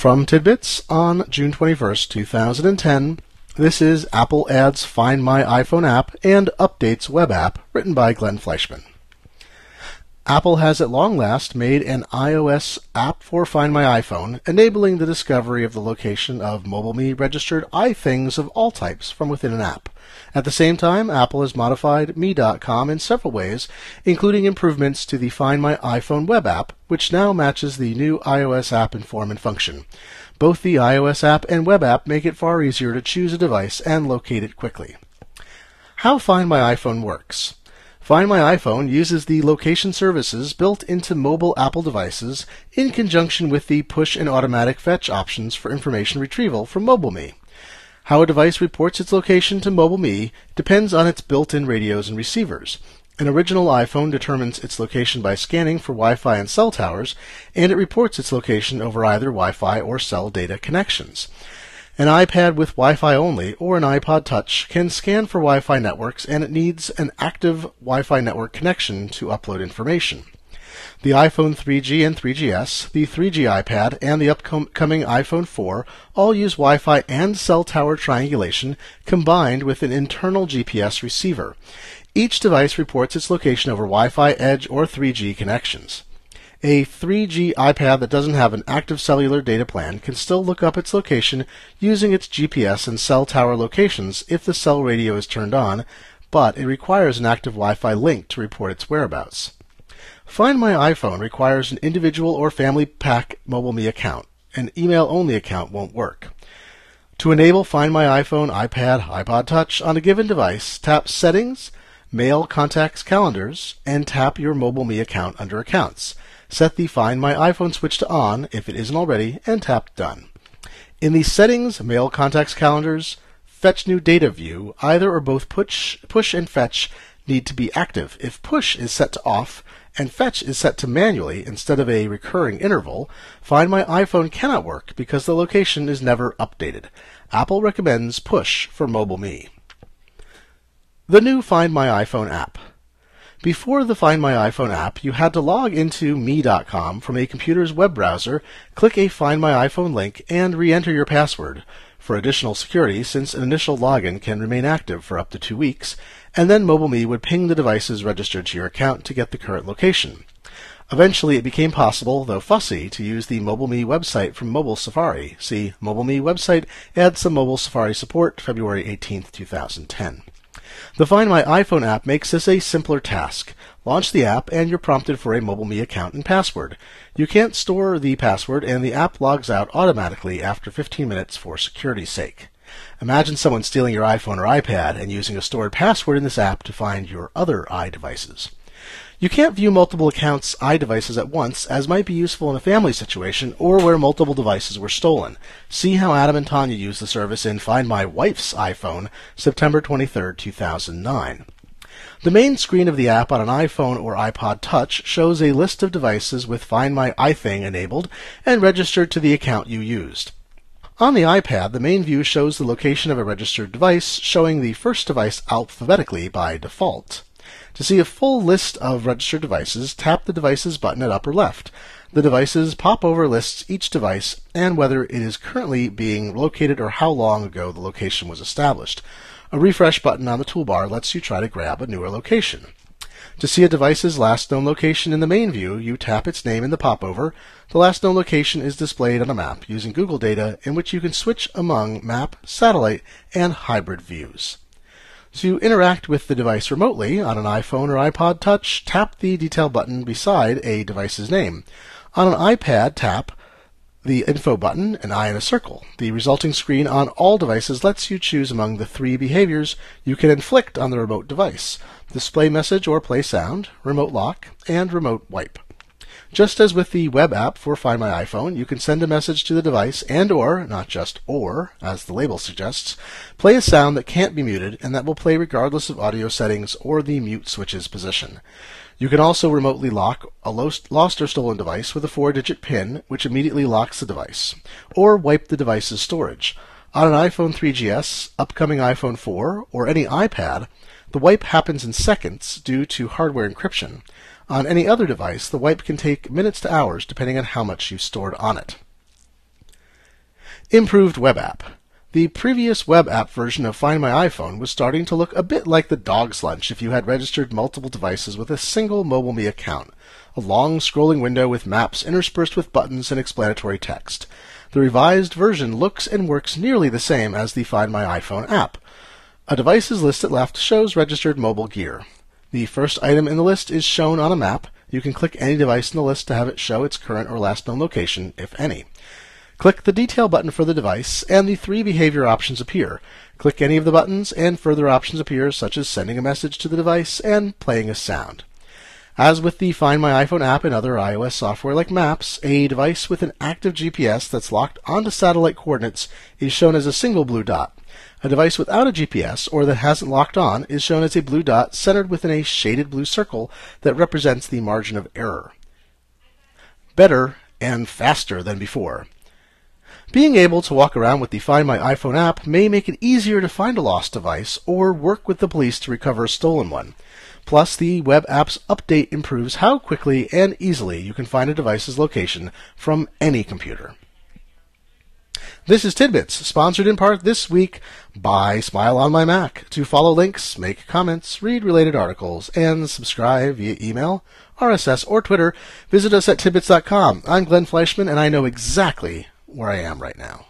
From Tidbits on June 21st, 2010, this is Apple adds Find My iPhone app and updates web app, written by Glenn Fleischman. Apple has at long last made an iOS app for Find My iPhone, enabling the discovery of the location of MobileMe registered iThings of all types from within an app. At the same time, Apple has modified Me.com in several ways, including improvements to the Find My iPhone web app, which now matches the new iOS app in form and function. Both the iOS app and web app make it far easier to choose a device and locate it quickly. How Find My iPhone works. Find My iPhone uses the location services built into mobile Apple devices in conjunction with the push and automatic fetch options for information retrieval from MobileMe. How a device reports its location to MobileMe depends on its built-in radios and receivers. An original iPhone determines its location by scanning for Wi-Fi and cell towers, and it reports its location over either Wi-Fi or cell data connections. An iPad with Wi-Fi only or an iPod Touch can scan for Wi-Fi networks, and it needs an active Wi-Fi network connection to upload information. The iPhone 3G and 3GS, the 3G iPad, and the upcoming iPhone 4 all use Wi-Fi and cell tower triangulation combined with an internal GPS receiver. Each device reports its location over Wi-Fi, Edge, or 3G connections. A 3G iPad that doesn't have an active cellular data plan can still look up its location using its GPS and cell tower locations if the cell radio is turned on, but it requires an active Wi-Fi link to report its whereabouts. Find My iPhone requires an individual or family pack MobileMe account. An email-only account won't work. To enable Find My iPhone, iPad, iPod Touch on a given device, tap Settings, Mail, Contacts, Calendars, and tap your MobileMe account under Accounts. Set the Find My iPhone switch to On if it isn't already, and tap Done. In the Settings, Mail, Contacts, Calendars, Fetch New Data view, either or both push and fetch need to be active. If push is set to off and fetch is set to manually instead of a recurring interval, Find My iPhone cannot work because the location is never updated. Apple recommends push for MobileMe. The new Find My iPhone app. Before the Find My iPhone app, you had to log into Me.com from a computer's web browser, click a Find My iPhone link, and re-enter your password. For additional security, since an initial login can remain active for up to 2 weeks, and then MobileMe would ping the devices registered to your account to get the current location. Eventually, it became possible, though fussy, to use the MobileMe website from Mobile Safari. See MobileMe website adds some Mobile Safari support, February 18, 2010. The Find My iPhone app makes this a simpler task. Launch the app, and you're prompted for a MobileMe account and password. You can't store the password, and the app logs out automatically after 15 minutes for security's sake. Imagine someone stealing your iPhone or iPad and using a stored password in this app to find your other iDevices. You can't view multiple accounts' iDevices at once, as might be useful in a family situation or where multiple devices were stolen. See how Adam and Tanya use the service in Find My Wife's iPhone, September 23, 2009. The main screen of the app on an iPhone or iPod Touch shows a list of devices with Find My iThing enabled and registered to the account you used. On the iPad, the main view shows the location of a registered device, showing the first device alphabetically by default. To see a full list of registered devices, tap the Devices button at upper left. The devices pop over lists each device and whether it is currently being located or how long ago the location was established. A refresh button on the toolbar lets you try to grab a newer location. To see a device's last known location in the main view, you tap its name in the popover. The last known location is displayed on a map using Google data, in which you can switch among map, satellite, and hybrid views. To interact with the device remotely on an iPhone or iPod Touch, tap the Detail button beside a device's name. On an iPad, tap the Info button, an eye in a circle. The resulting screen on all devices lets you choose among the 3 behaviors you can inflict on the remote device: display message or play sound, remote lock, and remote wipe. Just as with the web app for Find My iPhone, you can send a message to the device and or, not just or, as the label suggests, play a sound that can't be muted and that will play regardless of audio settings or the mute switch's position. You can also remotely lock a lost or stolen device with a 4-digit PIN, which immediately locks the device, or wipe the device's storage. On an iPhone 3GS, upcoming iPhone 4, or any iPad, the wipe happens in seconds due to hardware encryption. On any other device, the wipe can take minutes to hours depending on how much you've stored on it. Improved web app. The previous web app version of Find My iPhone was starting to look a bit like the dog's lunch if you had registered multiple devices with a single MobileMe account. A long scrolling window with maps interspersed with buttons and explanatory text. The revised version looks and works nearly the same as the Find My iPhone app. A devices list at left shows registered mobile gear. The first item in the list is shown on a map. You can click any device in the list to have it show its current or last known location, if any. Click the Detail button for the device, and the three behavior options appear. Click any of the buttons, and further options appear, such as sending a message to the device and playing a sound. As with the Find My iPhone app and other iOS software like Maps, a device with an active GPS that's locked onto satellite coordinates is shown as a single blue dot. A device without a GPS or that hasn't locked on is shown as a blue dot centered within a shaded blue circle that represents the margin of error. Better and faster than before. Being able to walk around with the Find My iPhone app may make it easier to find a lost device or work with the police to recover a stolen one. Plus, the web app's update improves how quickly and easily you can find a device's location from any computer. This is Tidbits, sponsored in part this week by Smile on My Mac. To follow links, make comments, read related articles, and subscribe via email, RSS, or Twitter, visit us at tidbits.com. I'm Glenn Fleischman, and I know exactly where I am right now.